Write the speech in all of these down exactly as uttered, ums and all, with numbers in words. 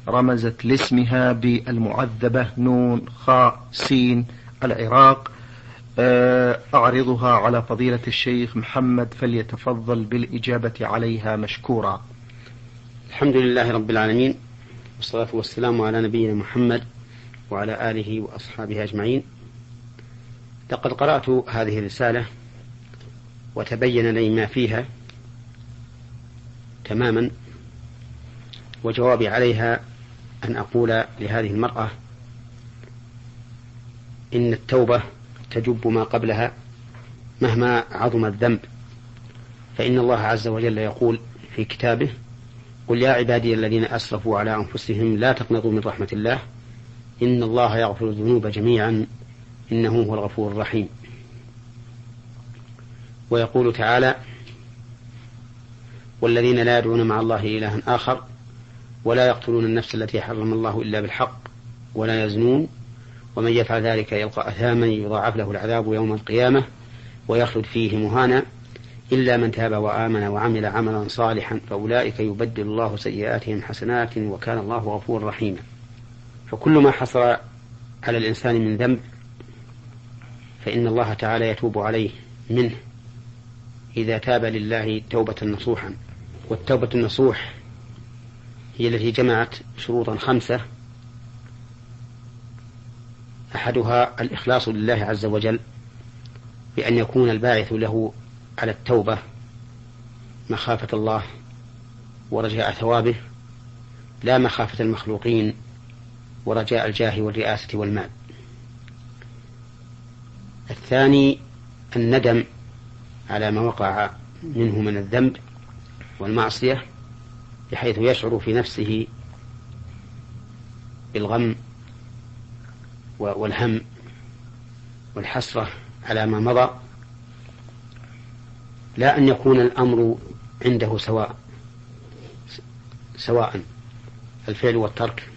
رمزت لاسمها بالمعذبة نون خاء سين العراق. أعرضها على فضيلة الشيخ محمد فليتفضل بالإجابة عليها مشكورا. الحمد لله رب العالمين، والصلاة والسلام على نبينا محمد وعلى آله وأصحابه أجمعين. لقد قرأت هذه الرسالة وتبين لي ما فيها تماما، وجوابي عليها أن أقول لهذه المرأة إن التوبة تجب ما قبلها مهما عظم الذنب، فإن الله عز وجل يقول في كتابه: قل يا عبادي الذين أسرفوا على أنفسهم لا تقنطوا من رحمة الله إن الله يغفر الذنوب جميعا إنه هو الغفور الرحيم. ويقول تعالى: والذين لا يدعون مع الله إلها آخر ولا يقتلون النفس التي حرم الله إلا بالحق ولا يزنون ومن يفعل ذلك يلقى أثاما يضاعف له العذاب يوم القيامة ويخلد فيه مهانا إلا من تاب وآمن وعمل عملا صالحا فأولئك يبدل الله سيئاتهم حسنات وكان الله غفورا رحيما. فكل ما حصل على الإنسان من ذنب فإن الله تعالى يتوب عليه منه إذا تاب لله توبة نصوحا. والتوبة النصوح هي التي جمعت شروطا خمسة، أحدها الإخلاص لله عز وجل بأن يكون الباعث له على التوبة مخافة الله ورجاء ثوابه لا مخافة المخلوقين ورجاء الجاه والرئاسة والمال. الثاني الندم على ما وقع منه من الذنب والمعصية بحيث يشعر في نفسه بالغم والهم والحسرة على ما مضى، لا أن يكون الأمر عنده سواء سواء الفعل والترك.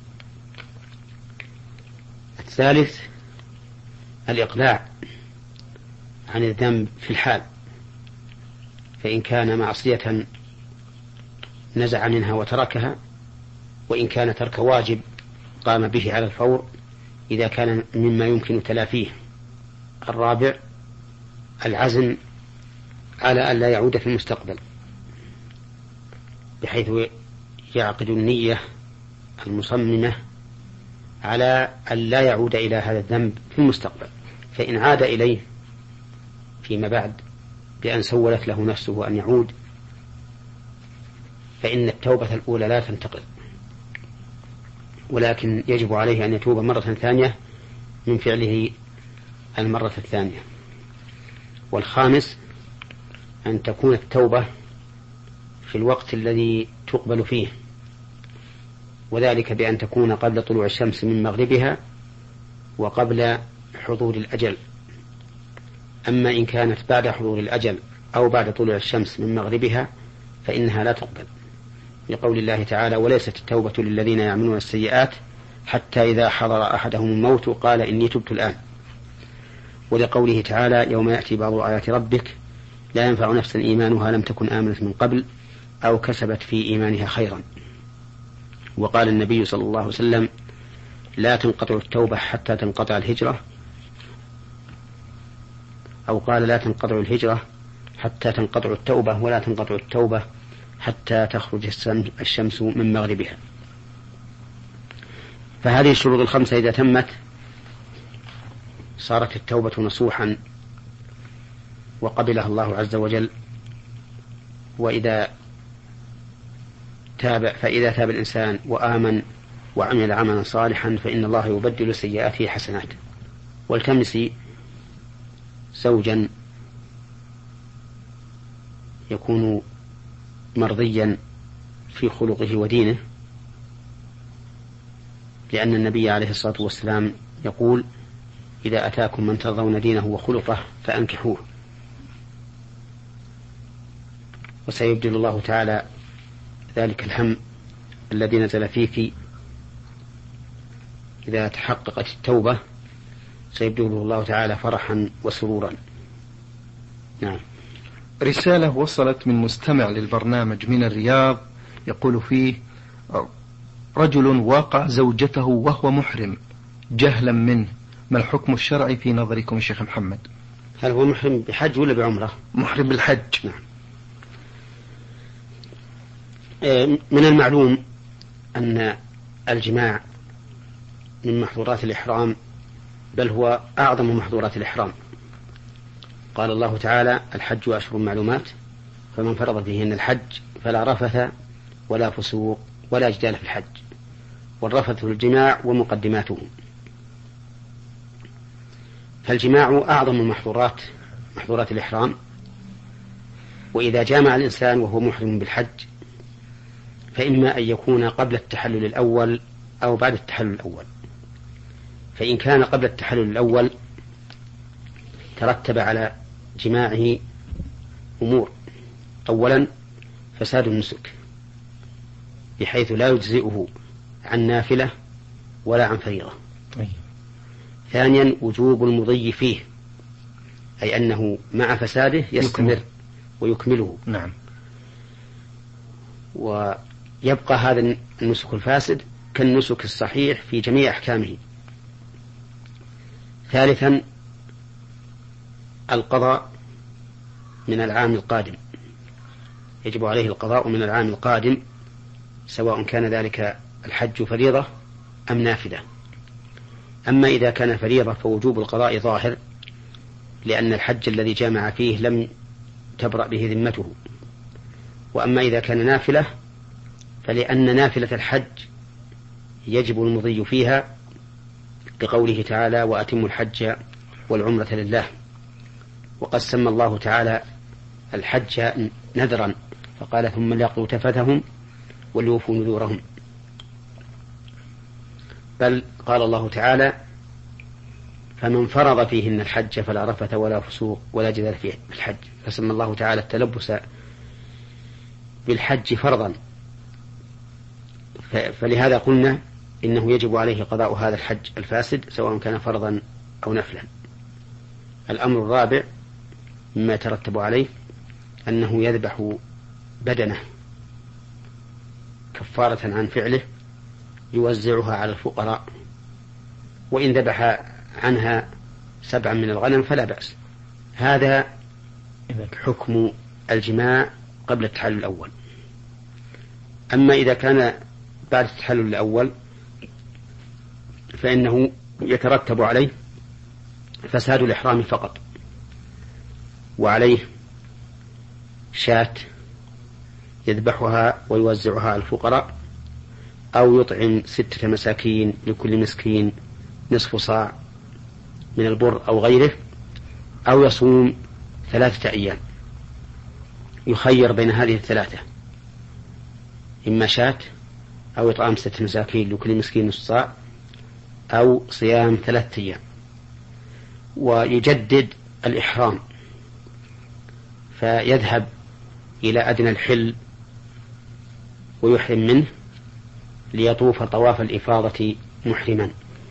الثالث الإقلاع عن الذنب في الحال، فإن كان معصية نزع منها وتركها، وإن كان ترك واجب قام به على الفور إذا كان مما يمكن تلافيه. الرابع العزم على أن لا يعود في المستقبل بحيث يعقد النية المصممة على أن لا يعود إلى هذا الذنب في المستقبل، فإن عاد إليه فيما بعد بأن سولت له نفسه أن يعود فإن التوبة الأولى لا تنتقل، ولكن يجب عليه أن يتوب مرة ثانية من فعله المرة الثانية. والخامس أن تكون التوبة في الوقت الذي تقبل فيه، وذلك بأن تكون قبل طلوع الشمس من مغربها وقبل حضور الأجل. أما إن كانت بعد حضور الأجل أو بعد طلوع الشمس من مغربها فإنها لا تقبل، لقول الله تعالى: وليست التوبة للذين يعملون السيئات حتى إذا حضر أحدهم الموت قال إني تبت الآن، ولقوله تعالى: يوم يأتي بعض آيات ربك لا ينفع نفسا إيمانها لم تكن آمنت من قبل أو كسبت في إيمانها خيرا. وقال النبي صلى الله عليه وسلم: لا تنقطع التوبة حتى تنقطع الهجرة، أو قال: لا تنقطع الهجرة حتى تنقطع التوبة، ولا تنقطع التوبة حتى تخرج الشمس من مغربها. فهذه الشروط الخمسة إذا تمت صارت التوبة نصوحا وقبلها الله عز وجل. وإذا تاب فإذا تاب الإنسان وآمن وعمل عملا صالحا فإن الله يبدل سيئاته حسنات. والتمسي زوجا يكون مرضيا في خلقه ودينه، لأن النبي عليه الصلاة والسلام يقول: إذا أتاكم من ترضون دينه وخلقه فأنكحوه. وسيبدل الله تعالى ذلك الهم الذي نزل فيك إذا تحققت التوبة، سيبدله الله تعالى فرحا وسرورا. نعم. رسالة وصلت من مستمع للبرنامج من الرياض يقول فيه: رجل واقع زوجته وهو محرم جهلا منه، ما الحكم الشرعي في نظركم يا شيخ محمد؟ هل هو محرم بحج ولا بعمرة؟ محرم بالحج. نعم. من المعلوم أن الجماع من محظورات الإحرام، بل هو أعظم محظورات الإحرام. قال الله تعالى: الحج أشهر معلومات، فمن فرض فيهن الحج فلا رفث ولا فسوق ولا جدال في الحج. والرفث الجماع ومقدماته. فالجماع أعظم محظورات محظورات الإحرام. وإذا جامع الإنسان وهو محرم بالحج فإما أن يكون قبل التحلل الأول أو بعد التحلل الأول. فإن كان قبل التحلل الأول ترتب على جماعه أمور: أولا فساد النسك بحيث لا يجزئه عن نافلة ولا عن فريضة. ثانيا وجوب المضي فيه، أي أنه مع فساده يستمر ويكمله. نعم. ويبقى هذا النسك الفاسد كالنسك الصحيح في جميع أحكامه. ثالثا القضاء من العام القادم، يجب عليه القضاء من العام القادم، سواء كان ذلك الحج فريضة أم نافلة. أما إذا كان فريضة فوجوب القضاء ظاهر، لأن الحج الذي جامع فيه لم تبرأ به ذمته. وأما إذا كان نافلة فلأن نافلة الحج يجب المضي فيها، لقوله تعالى: وأتموا الحج والعمرة لله. وقد سمى الله تعالى الحج نذرا فقال: ثم ليقضوا تفثهم وليوفوا نذورهم. بل قال الله تعالى: فمن فرض فيهن الحج فلا رفث ولا فسوق ولا جدال في الحج. فسمى الله تعالى التلبس بالحج فرضا. فلهذا قلنا إنه يجب عليه قضاء هذا الحج الفاسد سواء كان فرضا أو نفلا. الأمر الرابع مما يترتب عليه أنه يذبح بدنه كفارة عن فعله، يوزعها على الفقراء، وإن ذبح عنها سبعا من الغنم فلا بأس. هذا حكم الجماع قبل التحلل الأول. أما إذا كان بعد التحلل الأول فإنه يترتب عليه فساد الإحرام فقط، وعليه شاة يذبحها ويوزعها على الفقراء، أو يطعم ستة مساكين لكل مسكين نصف صاع من البر أو غيره، أو يصوم ثلاثة أيام. يخير بين هذه الثلاثة: إما شاة أو إطعام ستة مساكين لكل مسكين نصف صاع أو صيام ثلاثة أيام. ويجدد الإحرام فيذهب إلى أدنى الحل ويحرم منه ليطوف طواف الإفاضة محرما.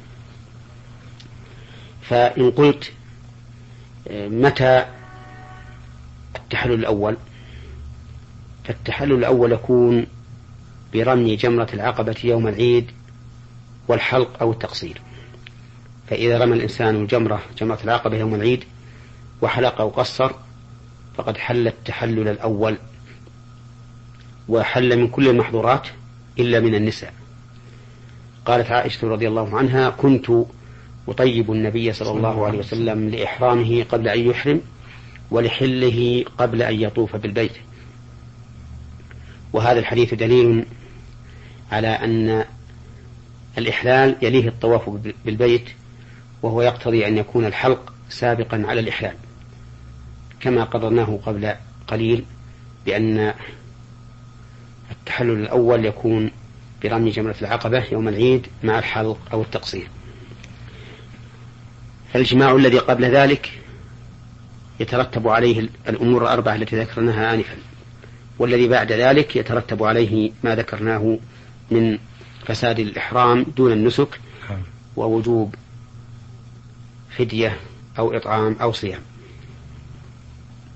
فإن قلت متى التحلل الأول؟ فالتحلل الأول يكون برمي جمرة العقبة يوم العيد والحلق أو التقصير. فإذا رمى الإنسان الجمرة جمرة العقبة يوم العيد وحلق أو قصر فقد حل التحلل الأول، وحل من كل المحظورات إلا من النساء. قالت عائشة رضي الله عنها: كنت أطيب النبي صلى الله عليه وسلم لإحرامه قبل أن يحرم ولحله قبل أن يطوف بالبيت. وهذا الحديث دليل على أن الإحلال يليه الطواف بالبيت، وهو يقتضي أن يكون الحلق سابقا على الإحلال، كما قررناه قبل قليل بأن التحلل الأول يكون برمي جمرة العقبة يوم العيد مع الحلق أو التقصير. فالجماع الذي قبل ذلك يترتب عليه الأمور الأربعة التي ذكرناها آنفا، والذي بعد ذلك يترتب عليه ما ذكرناه من فساد الإحرام دون النسك، ووجوب فدية أو إطعام أو صيام.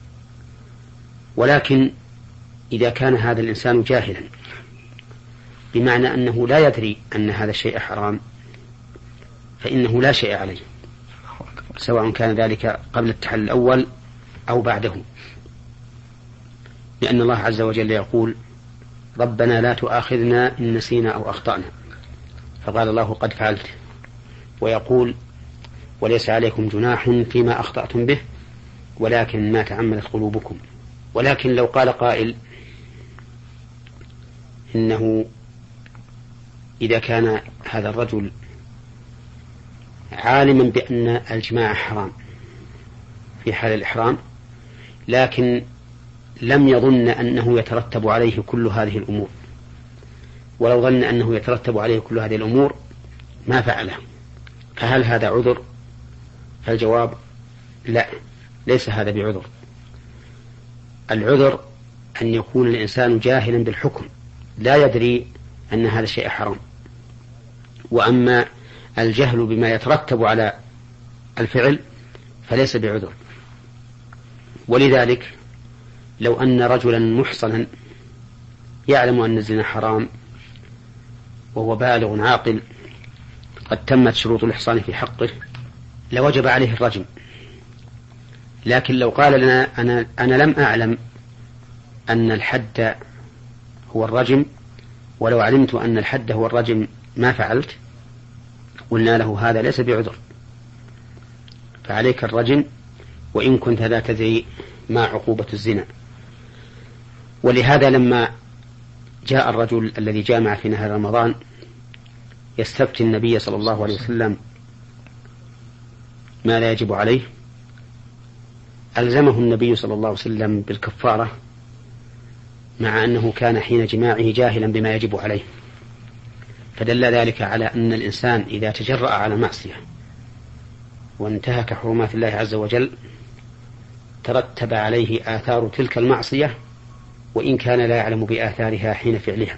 ولكن إذا كان هذا الإنسان جاهلا بمعنى أنه لا يدري أن هذا الشيء حرام فإنه لا شيء عليه، سواء كان ذلك قبل التحلل الأول أو بعده، لأن الله عز وجل يقول ربنا لا تؤاخذنا إن نسينا أو أخطأنا، فقال الله قد فعلت، ويقول وليس عليكم جناح فيما أخطأتم به ولكن ما تعمدت قلوبكم. ولكن لو قال قائل إنه إذا كان هذا الرجل عالما بأن الجماع حرام في حال الإحرام لكن لم يظن أنه يترتب عليه كل هذه الأمور، ولو ظن أنه يترتب عليه كل هذه الأمور ما فعله، فهل هذا عذر؟ فالجواب لا، ليس هذا بعذر. العذر أن يكون الإنسان جاهلا بالحكم لا يدري أن هذا الشيء حرام، وأما الجهل بما يترتب على الفعل فليس بعذر. ولذلك لو أن رجلا محصنا يعلم أن الزنا حرام وهو بالغ عاقل قد تمت شروط الإحصان في حقه لوجب عليه الرجم، لكن لو قال لنا أنا, أنا لم أعلم أن الحد هو الرجم، ولو علمت أن الحد هو الرجم ما فعلت، قلنا له هذا ليس بعذر، فعليك الرجم وإن كنت لا تدري ما عقوبة الزنا. ولهذا لما جاء الرجل الذي جامع في نهار رمضان يستفتي النبي صلى الله عليه وسلم ما لا يجب عليه، ألزمه النبي صلى الله عليه وسلم بالكفارة مع أنه كان حين جماعه جاهلا بما يجب عليه، فدل ذلك على أن الإنسان إذا تجرأ على معصية وانتهك حرمات الله عز وجل ترتب عليه آثار تلك المعصية وإن كان لا يعلم بآثارها حين فعلها.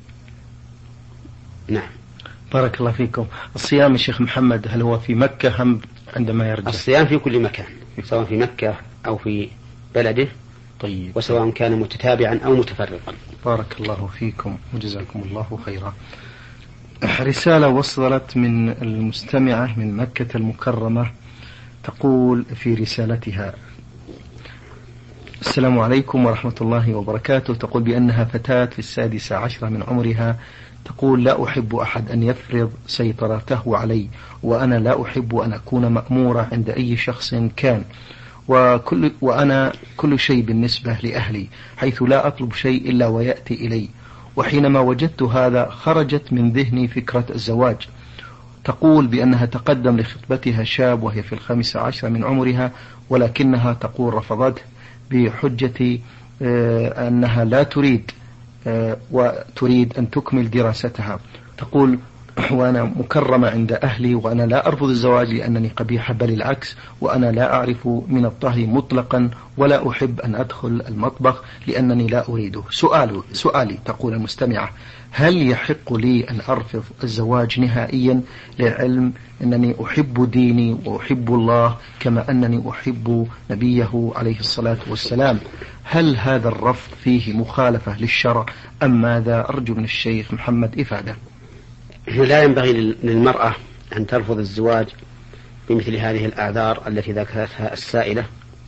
نعم. بارك الله فيكم. الصيام الشيخ محمد هل هو في مكة هم عندما يرجع؟ الصيام في كل مكان، سواء في مكة أو في بلده. طيب. وسواء كان متتابعا أو متفرقا. بارك الله فيكم وجزاكم الله خيرا. رسالة وصلت من المستمعة من مكة المكرمة تقول في رسالتها: السلام عليكم ورحمة الله وبركاته. تقول بأنها فتاة في السادسة عشرة من عمرها. تقول: لا أحب أحد أن يفرض سيطرته علي، وأنا لا أحب أن أكون مأمورة عند أي شخص كان، وكل وأنا كل شيء بالنسبة لأهلي، حيث لا أطلب شيء إلا ويأتي إلي. وحينما وجدت هذا خرجت من ذهني فكرة الزواج. تقول بأنها تقدم لخطبتها شاب وهي في الخامسة عشرة من عمرها، ولكنها تقول رفضته بحجة أنها لا تريد وتريد أن تكمل دراستها. تقول: وأنا مكرمة عند أهلي وأنا لا أرفض الزواج لأنني قبيحة، بل العكس، وأنا لا أعرف من الطهي مطلقا ولا أحب أن أدخل المطبخ لأنني لا أريده. سؤال سؤالي تقول المستمعة: هل يحق لي أن أرفض الزواج نهائيا، لعلم أنني أحب ديني وأحب الله كما أنني أحب نبيه عليه الصلاة والسلام؟ هل هذا الرفض فيه مخالفة للشرع أم ماذا؟ أرجو من الشيخ محمد إفادة. لا ينبغي للمرأة أن ترفض الزواج بمثل هذه الأعذار التي ذكرتها السائلة،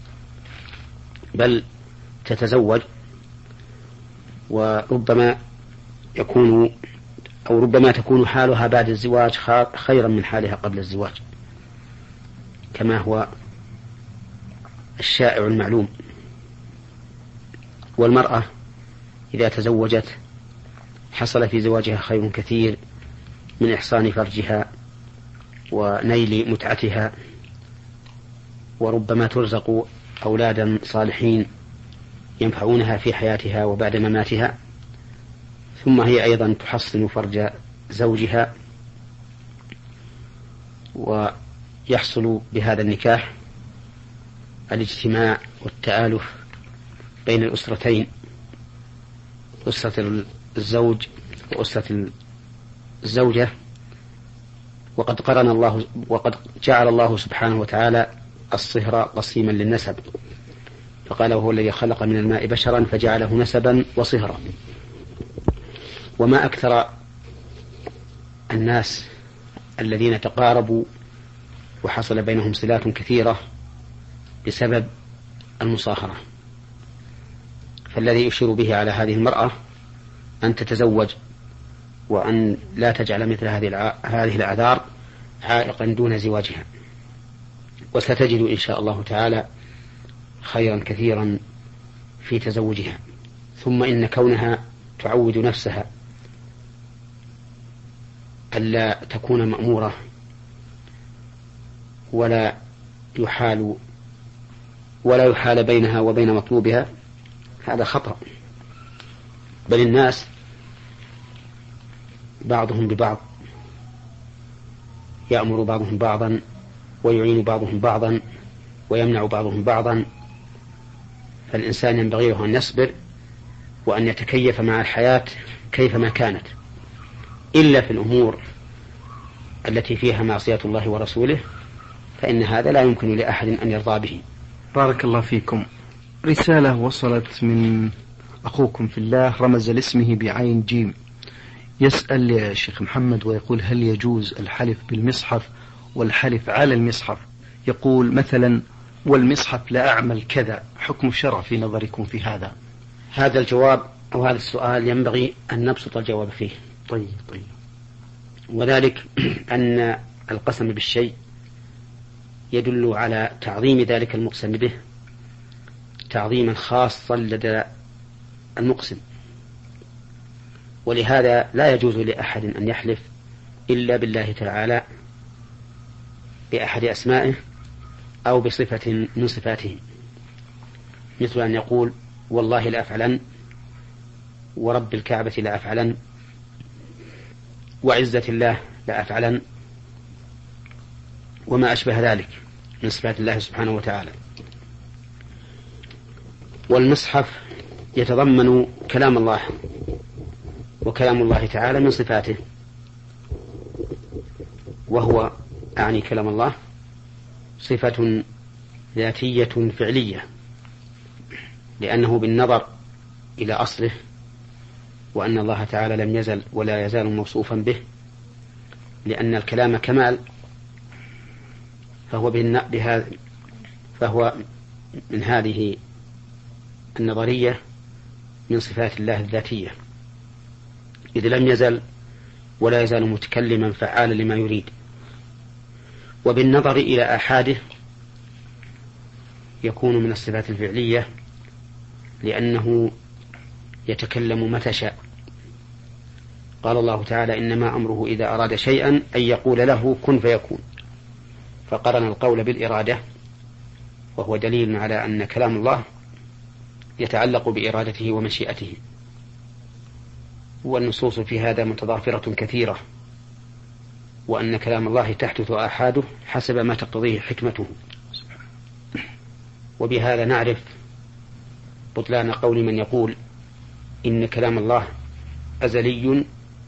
بل تتزوج، وربما يكون أو ربما تكون حالها بعد الزواج خيرا من حالها قبل الزواج، كما هو الشائع المعلوم. والمرأة إذا تزوجت حصل في زواجها خير كثير من إحصان فرجها ونيل متعتها، وربما ترزق أولادا صالحين ينفعونها في حياتها وبعد مماتها، ثم هي أيضا تحصن فرج زوجها، ويحصل بهذا النكاح الاجتماع والتآلف بين الأسرتين، أسرة الزوج وأسرة الزوجة. وقد قرن الله وقد جعل الله سبحانه وتعالى الصهر قسيما للنسب، فقال: وهو الذي خلق من الماء بشرا فجعله نسبا وصهرا. وما أكثر الناس الذين تقاربوا وحصل بينهم صلات كثيرة بسبب المصاهرة. فالذي يشير به على هذه المرأة أن تتزوج وأن لا تجعل مثل هذه الأعذار عائقا دون زواجها، وستجد إن شاء الله تعالى خيرا كثيرا في تزوجها. ثم إن كونها تعود نفسها ألا تكون مأمورة ولا يحال ولا يحال بينها وبين مطلوبها، هذا خطأ. بل الناس بعضهم ببعض، يأمر بعضهم بعضا ويعين بعضهم بعضا ويمنع بعضهم بعضا. فالإنسان ينبغي له أن يصبر وأن يتكيف مع الحياة كيفما كانت، إلا في الأمور التي فيها معصية الله ورسوله، فإن هذا لا يمكن لأحد أن يرضى به. بارك الله فيكم. رسالة وصلت من أخوكم في الله رمز لاسمه بعين جيم، يسأل يا شيخ محمد ويقول: هل يجوز الحلف بالمصحف والحلف على المصحف؟ يقول مثلا: والمصحف لا أعمل كذا، حكم الشرع في نظركم في هذا؟ هذا الجواب أو هذا السؤال ينبغي أن نبسط الجواب فيه. طيب طيب. وذلك أن القسم بالشيء يدل على تعظيم ذلك المقسم به تعظيما خاصا لدى المقسم، ولهذا لا يجوز لأحد أن يحلف إلا بالله تعالى بأحد أسمائه أو بصفة من صفاته، مثل أن يقول: والله لا أفعلن، ورب الكعبة لا أفعلن، وعزة الله لا أفعلن، وما أشبه ذلك من صفات الله سبحانه وتعالى. والمصحف يتضمن كلام الله، وكلام الله تعالى من صفاته، وهو أعني كلام الله صفة ذاتية فعلية، لأنه بالنظر إلى أصله وأن الله تعالى لم يزل ولا يزال موصوفا به، لأن الكلام كمال، فهو بهذا فهو من هذه النظرية من صفات الله الذاتية، إذ لم يزل ولا يزال متكلما فعالا لما يريد. وبالنظر إلى آحاده يكون من الصفات الفعلية، لأنه يتكلم متى شاء. قال الله تعالى: إنما أمره إذا أراد شيئا أن يقول له كن فيكون، فقرن القول بالإرادة، وهو دليل على أن كلام الله يتعلق بإرادته ومشيئته. والنصوص في هذا متضافرة كثيرة، وأن كلام الله تحدث آحاده حسب ما تقتضيه حكمته. وبهذا نعرف بطلان قول من يقول إن كلام الله أزلي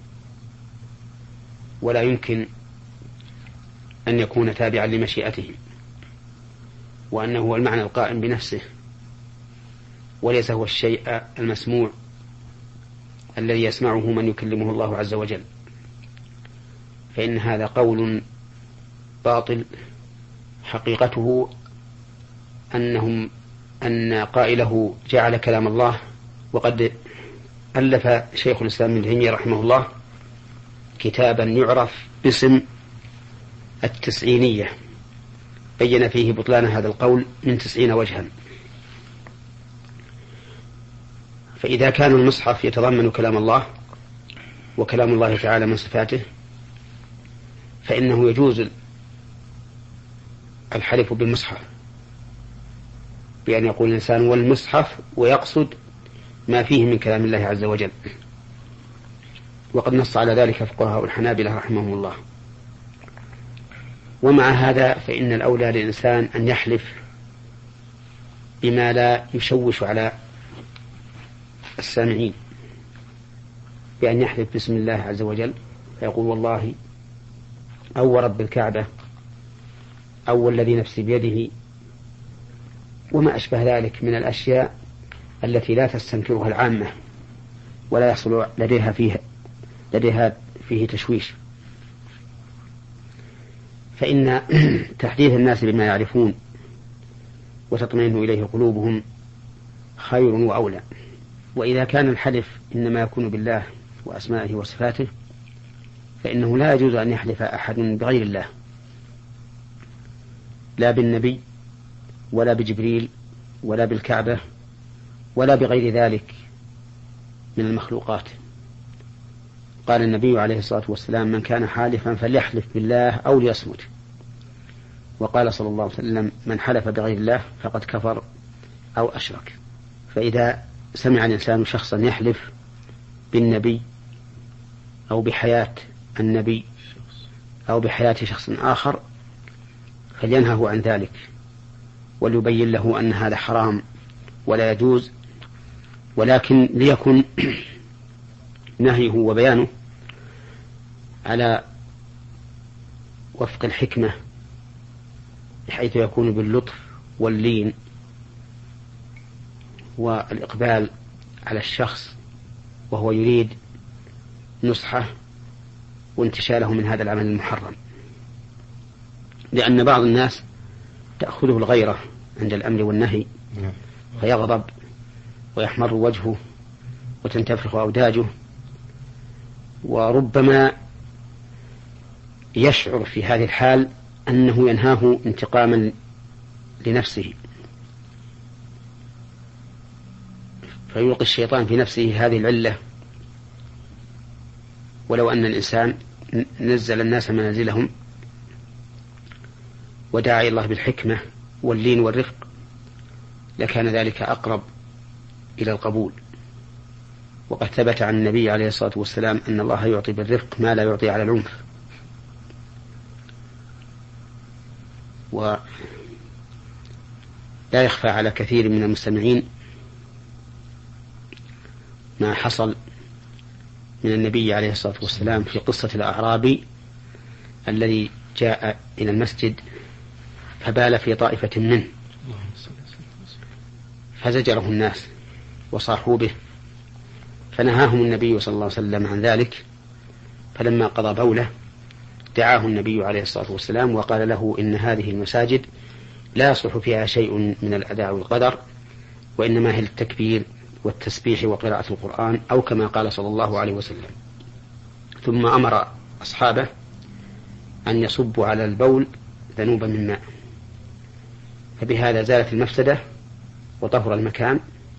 ولا يمكن أن يكون تابعا لمشيئته، وأنه هو المعنى القائم بنفسه، وليس هو الشيء المسموع الذي يسمعه من يكلمه الله عز وجل. فإن هذا قول باطل، حقيقته أنهم أن قائله جعل كلام الله. وقد ألف شيخ الإسلام ابن تيمية رحمه الله كتابا يعرف باسم التسعينية، بين فيه بطلان هذا القول من تسعين وجها. فإذا كان المصحف يتضمن كلام الله وكلام الله تعالى من صفاته، فإنه يجوز الحلف بالمصحف، بأن يقول الإنسان والمصحف ويقصد ما فيه من كلام الله عز وجل. وقد نص على ذلك فقهاء الحنابلة رحمهم الله. ومع هذا فإن الأولى للإنسان أن يحلف بما لا يشوش على السامعين، بأن يحلف باسم الله عز وجل فيقول والله أو رب الكعبة أو الذي نفسي بيده، وما أشبه ذلك من الأشياء التي لا تستنكرها العامة ولا يحصل لديها فيها لديها فيه تشويش. فإن تحديث الناس بما يعرفون وتطمئن إليه قلوبهم خير وأولى. وإذا كان الحلف إنما يكون بالله وأسمائه وصفاته فإنه لا يجوز أن يحلف أحد بغير الله، لا بالنبي ولا بجبريل ولا بالكعبة ولا بغير ذلك من المخلوقات. قال النبي عليه الصلاة والسلام: من كان حالفا فليحلف بالله أو ليصمت. وقال صلى الله عليه وسلم: من حلف بغير الله فقد كفر أو أشرك. فإذا سمع الإنسان شخصا يحلف بالنبي أو بحياة النبي أو بحياة شخص آخر فلينهه عن ذلك، وليبين له أن هذا حرام ولا يجوز، ولكن ليكن نهيه وبيانه على وفق الحكمة، بحيث يكون باللطف واللين والإقبال على الشخص وهو يريد نصحه وانتشاله من هذا العمل المحرم. لأن بعض الناس تأخذه الغيرة عند الأمر والنهي فيغضب ويحمر وجهه وتنتفخ أوداجه، وربما يشعر في هذه الحال أنه ينهاه انتقاما لنفسه، فيلقي الشيطان في نفسه هذه العلة. ولو أن الإنسان نزل الناس منازلهم ودعا إلى الله بالحكمة واللين والرفق لكان ذلك أقرب إلى القبول. وقد ثبت عن النبي عليه الصلاة والسلام أن الله يعطي بالرفق ما لا يعطي على العنف. ولا يخفى على كثير من المستمعين ما حصل من النبي عليه الصلاة والسلام في قصة الأعرابي الذي جاء إلى المسجد فبال في طائفة منه فزجره الناس وصاحوا به، فنهاهم النبي صلى الله عليه وسلم عن ذلك. فلما قضى بوله دعاه النبي عليه الصلاة والسلام وقال له: إن هذه المساجد لا يصلح فيها شيء من الأداء والقدر، وإنما هي التكبير والتسبيح وقراءة القرآن، أو كما قال صلى الله عليه وسلم. ثم أمر أصحابه أن يصبوا على البول ذنوبا من ماء، فبهذا زالت المفسدة وطهر المكان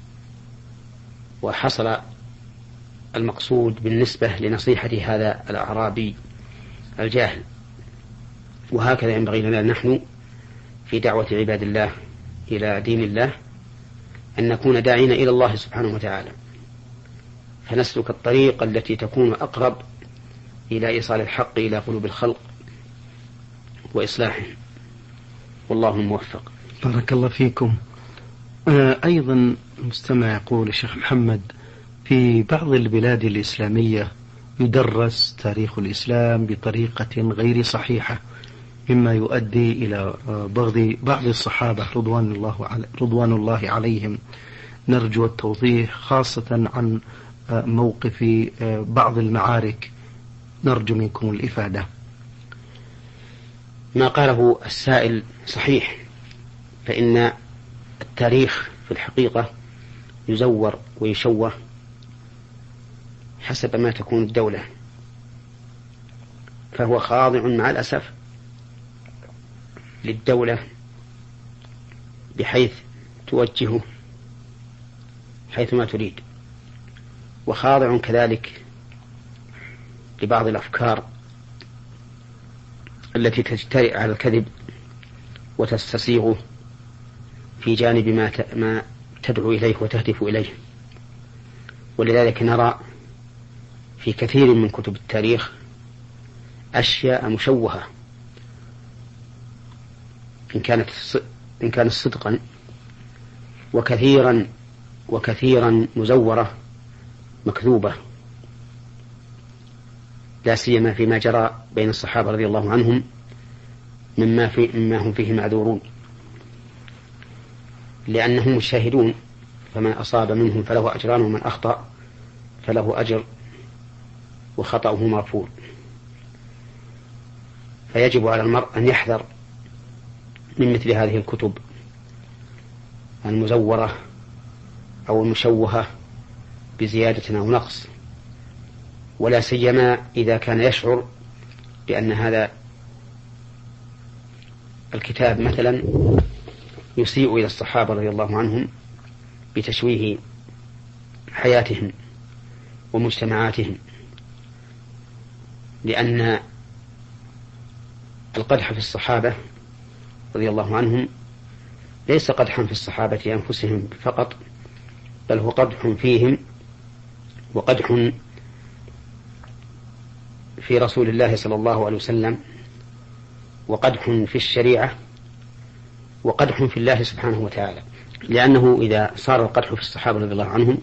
وحصل المقصود بالنسبة لنصيحة هذا الأعرابي الجاهل. وهكذا ينبغي لنا نحن في دعوة عباد الله إلى دين الله أن نكون داعين إلى الله سبحانه وتعالى، فنسلك الطريق التي تكون أقرب إلى إيصال الحق إلى قلوب الخلق وإصلاحهم، والله الموفق. بارك الله فيكم. أيضا مستمع يقول: الشيخ محمد، في بعض البلاد الإسلامية يدرس تاريخ الإسلام بطريقة غير صحيحة، مما يؤدي إلى بغض بعض الصحابة رضوان الله رضوان الله عليهم. نرجو التوضيح خاصة عن موقف بعض المعارك، نرجو منكم الإفادة. ما قاله السائل صحيح، فإن التاريخ في الحقيقة يزور ويشوه حسب ما تكون الدولة، فهو خاضع مع الأسف للدولة بحيث توجهه حيثما تريد، وخاضع كذلك لبعض الأفكار التي تجترئ على الكذب وتستسيغه في جانب ما ما تدعو إليه وتهدف إليه. ولذلك نرى في كثير من كتب التاريخ أشياء مشوهة إن كانت إن كانت صدقا، وكثيرا وكثيرا مزورة مكذوبة، لا سيما فيما جرى بين الصحابة رضي الله عنهم مما في مما هم فيه معذورون، لأنهم مشاهدون، فمن أصاب منهم فله أجران ومن أخطأ فله أجر وخطأه مرفوع. فيجب على المرء أن يحذر من مثل هذه الكتب المزورة أو المشوهة بزيادة أو نقص، ولا سيما إذا كان يشعر بأن هذا الكتاب مثلا يسيء إلى الصحابة رضي الله عنهم بتشويه حياتهم ومجتمعاتهم، لأن القدح في الصحابة رضي الله عنهم ليس قدحا في الصحابة أنفسهم فقط، بل هو قدح فيهم وقدح في رسول الله صلى الله عليه وسلم وقدح في الشريعة وقدح في الله سبحانه وتعالى. لأنه إذا صار القدح في الصحابة رضي الله عنهم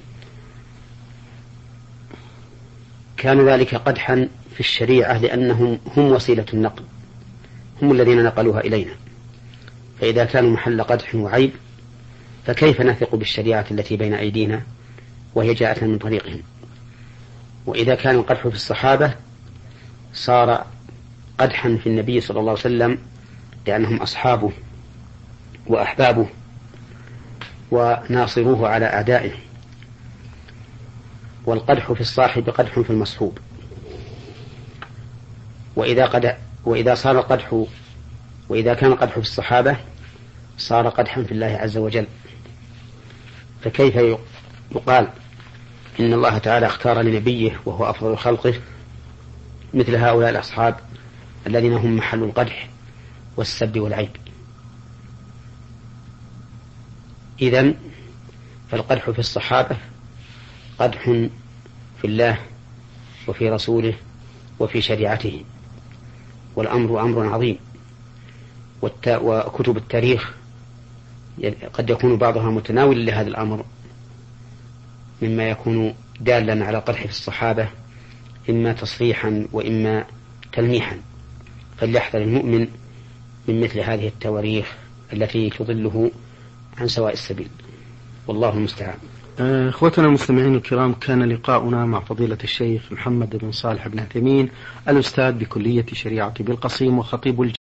كان ذلك قدحا في الشريعة، لأنهم هم وسيلة النقل، هم الذين نقلوها إلينا. فإذا كانوا محل قدح وعيب فكيف نثق بالشريعة التي بين أيدينا وهي جاءت من طريقهم؟ وإذا كان القدح في الصحابة صار قدحا في النبي صلى الله عليه وسلم، لأنهم أصحابه وأحبابه وناصروه على أعدائه. والقدح في الصاحب قدح في المصحوب. وإذا, قد وإذا صار القدح وإذا كان القدح في الصحابة صار قدحا في الله عز وجل. فكيف يقال إن الله تعالى اختار لنبيه وهو أفضل خلقه مثل هؤلاء الأصحاب الذين هم محل القدح والسب والعيب؟ إذن فالقدح في الصحابة قدح في الله وفي رسوله وفي شريعته، والأمر أمر عظيم. وكتب التاريخ قد يكون بعضها متناولا لهذا الأمر، مما يكون دالا على قدح في الصحابة إما تصريحا وإما تلميحا. فليحذر المؤمن من مثل هذه التواريخ التي تضله عن سواء السبيل، والله المستعان. اخوتنا المستمعين الكرام، كان لقاؤنا مع فضيلة الشيخ محمد بن صالح بن عثيمين الأستاذ بكلية شريعة بالقصيم وخطيب